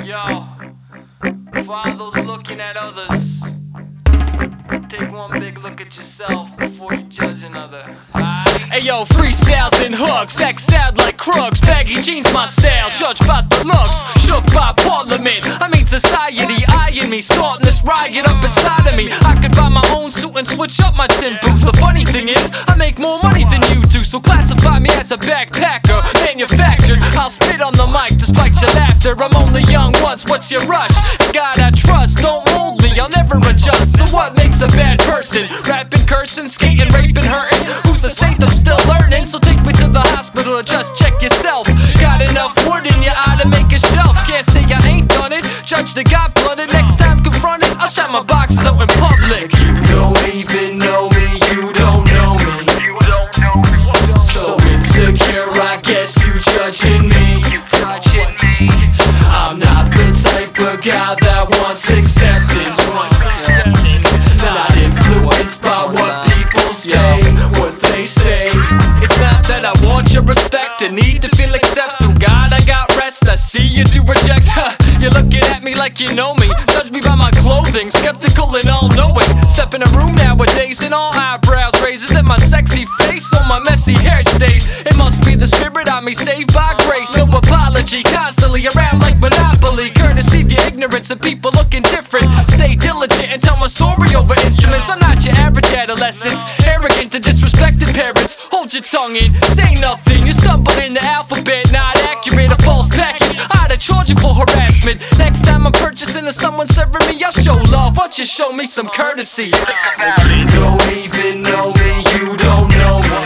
Yo, for all those looking at others, take one big look at yourself before you judge another. Ayo, freestyles and hooks, X-sound like crooks, baggy jeans my style, judged by the looks, shook by parliament. I mean society eyeing me, starting this riot up inside of me. I could buy my own suit and switch up my tin boots. The funny thing is, I make more money than you do, so classify me as a backpacker, manufactured. I'll spit on the mic despite your laughter. I'm only young once, what's your rush? God I trust, don't mold me, I'll never adjust. So what makes a bad person? Rapping, cursing, skating, raping, hurting. Who's a saint? I'm still learning, so take me to the hospital or just check yourself. Got enough wood in your eye to make a shelf. Can't say I ain't done it, judge the God blooded. Next time confronted, I'll shine my boxes out in public. You don't even know me, you don't know me. You don't know me. So insecure, I guess you judging me. You judging me. I'm not the type of guy that wants acceptance. Not influenced by what people say, what they say. It's not that I want your respect and need to feel accepted. God, I got rest, I see you do reject. You're looking at me like you know me, judge me by my clothing, skeptical and all-knowing. Step in a room nowadays and all eyebrows raises at my sexy face on my messy hair state. It must be the spirit on me, saved by grace. No apology, constantly around like Monopoly. Courtesy of your ignorance and people looking different. Stay diligent and tell my story over instruments. I'm not your average adolescents, arrogant and disrespected parents. Hold your tongue in, say nothing. You stumbled in the alphabet, not accurate, a false package. I'd have charged you for harassment. Next time I'm purchasing or someone serving me, I'll show love. Why don't you show me some courtesy? You don't even know me, you don't know me.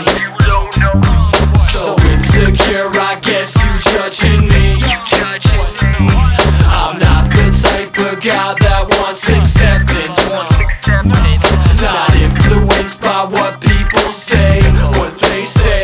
So insecure, I guess you judging me. I'm not the type of guy that wants acceptance. Not influenced by what people say, what they say.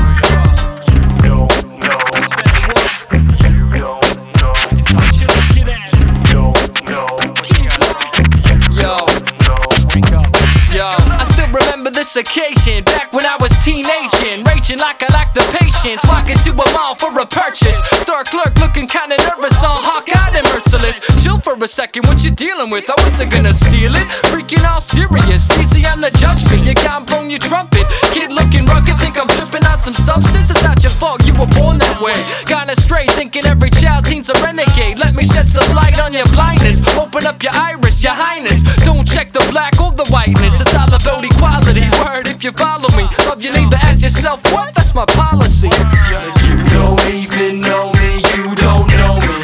This occasion, back when I was teenaging, raging like I lacked the patience, walking to a mall for a purchase. Store clerk looking kinda nervous, all hawk-eyed and merciless. Chill for a second, what you dealing with? I wasn't gonna steal it, freaking all serious. Easy on the judgment, you got blown your trumpet. Kid looking rugged, think I'm tripping on some substance. It's not your fault, you were born that way. Kinda straight, thinking every child teen's a renegade. Let me shed some light on your blindness, open up your iris, your highness. Don't check the black or the whiteness, it's all about equality. Word if you follow me, love your neighbor as yourself. What? That's my policy. You don't even know me, you don't know me.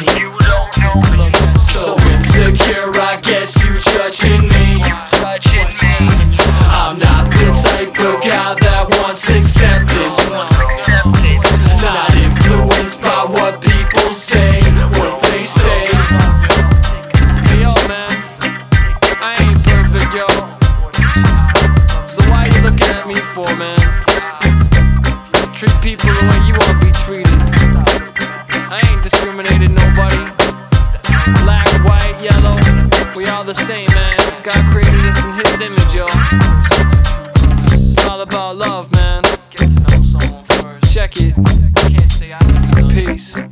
So insecure, I guess you judging me. I'm not the type of guy that wants acceptance. Not influenced by what people say, what they say. Hey yo man, I ain't perfect yo. So why you looking at me for, man? Treat people the way you wanna be treated. I ain't discriminating nobody. Black, white, yellow, we all the same, man. God created us in His image, yo. It's all about love, man. Get to know someone first. Check it. Peace.